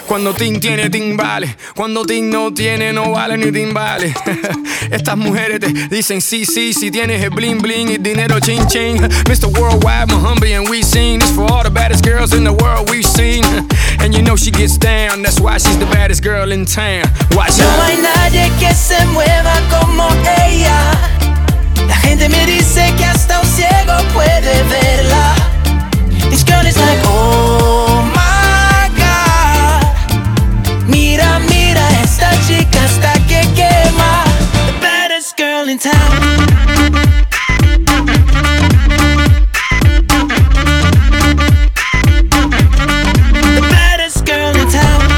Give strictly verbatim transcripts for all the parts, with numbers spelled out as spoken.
Cuando Tim tiene timbales, cuando Tim no tiene, no vale ni timbales. Estas mujeres te dicen sí, sí, si tienes el bling bling y dinero ching ching. mister Worldwide, Muhammad, and we sing this for all the baddest girls in the world we've seen. And you know she gets down, that's why she's the baddest girl in town. Watch no out. hay nadie que se mueva como ella. La gente me dice que hasta un ciego puede verla. This girl is like, oh my God. Mira, mira, esta chica hasta que quema. The baddest girl in town. The baddest girl in town.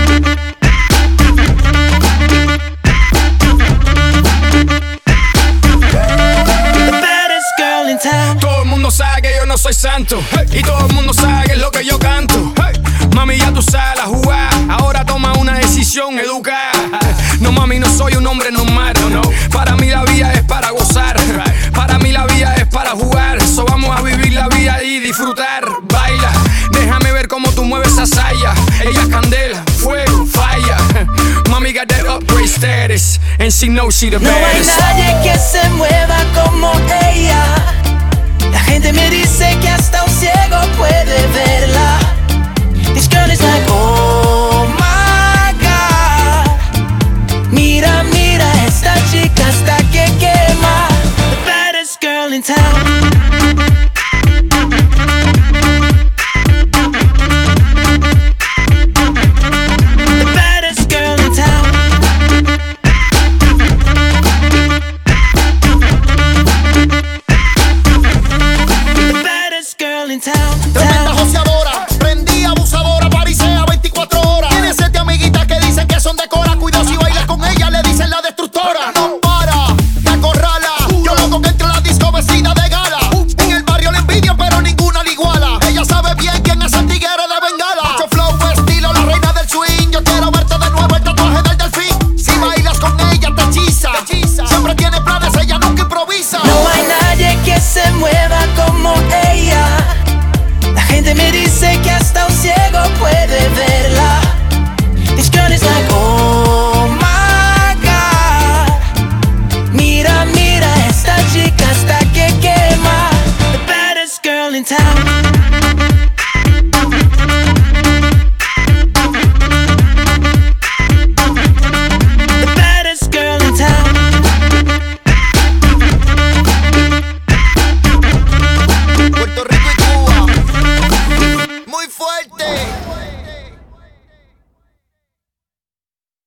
The baddest girl in town. Todo el mundo sabe que yo no soy santo, hey. Y todo el mundo sabe que es lo que yo canto, hey. Mami, ya tú sabes la jugada. Ahora toma una decisión educada. No, mami, no soy un hombre normal, no, no. Para mí la vida es para gozar, para mí la vida es para jugar. So vamos a vivir la vida y disfrutar. Baila, déjame ver cómo tú mueves esa saya. Ella es candela, fuego, falla. Mami got that upgrade status, and she knows she the No hay baddest. nadie que se mueva como ella. La gente me dice que hasta un ciego puede verla.